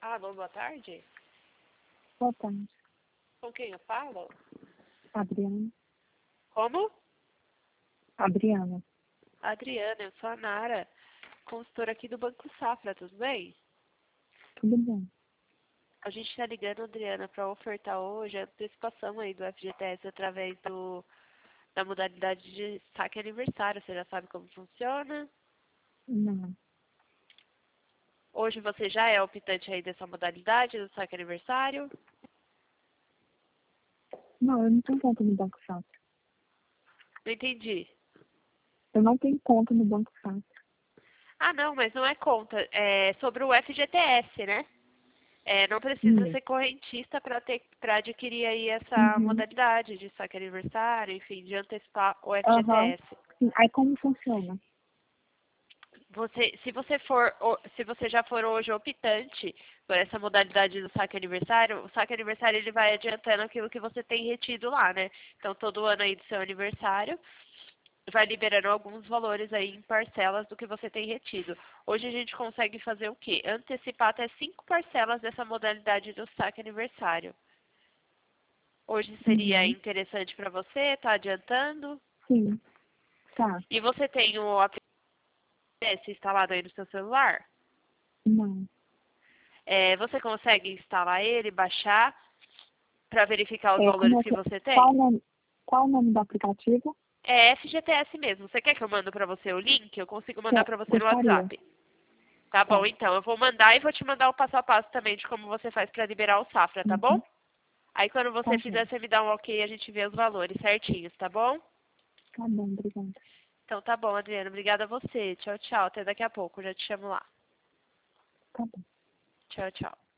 Alô, boa tarde. Boa tarde. Com quem eu falo? Adriana. Como? Adriana. Adriana, eu sou a Nara, consultora aqui do Banco Safra, tudo bem? Tudo bem? A gente está ligando, Adriana, para ofertar hoje a antecipação aí do FGTS através da modalidade de saque aniversário. Você já sabe como funciona? Não. Hoje você já é optante aí dessa modalidade do saque aniversário? Não, eu não tenho conta no Banco Safra. Não entendi. Eu não tenho conta no Banco Safra. Ah, não, mas não é conta. É sobre o FGTS, né? Não precisa Isso. ser correntista para adquirir aí essa Uhum. modalidade de saque aniversário, enfim, de antecipar o Aham. FGTS. Sim. Aí como funciona? Se você já for hoje optante por essa modalidade do saque aniversário, o saque aniversário ele vai adiantando aquilo que você tem retido lá, né? Então todo ano aí do seu aniversário vai liberando alguns valores aí em parcelas do que você tem retido. Hoje a gente consegue fazer o quê? Antecipar até 5 parcelas dessa modalidade do saque aniversário. Hoje seria Uhum. interessante para você, tá adiantando? Sim. Tá. E você tem o aplicativo instalado aí no seu celular? Não. Você consegue instalar ele, baixar, para verificar os Como valores é que que... você tem? Qual o nome do aplicativo? É FGTS mesmo. Você quer que eu mando para você o link? Eu consigo mandar para você no Gostaria. WhatsApp. Tá Tá. bom, então. Eu vou mandar e vou te mandar o passo a passo também de como você faz para liberar o Safra, tá bom? Uhum. Aí quando Tá você bom. fizer, você me dá um ok e a gente vê os valores certinhos, tá bom? Tá bom, obrigada. Então tá bom, Adriana. Obrigada a você. Tchau, tchau. Até daqui a pouco. Já te chamo lá. Tá bom. Tchau, tchau.